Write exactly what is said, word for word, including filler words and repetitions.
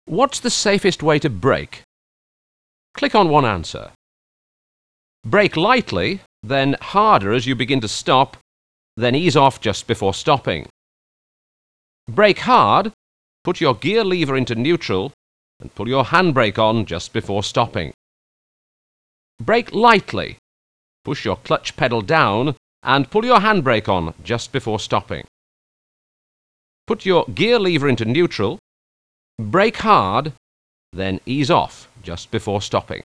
What's the safest way to brake? Click on one answer. Brake lightly, then harder as you begin to stop, then ease off just before stopping. Brake hard, put your gear lever into neutral and pull your handbrake on just before stopping. Brake lightly, push your clutch pedal down and pull your handbrake on just before stopping. Put your gear lever into neutral, brake hard, then ease off just before stopping.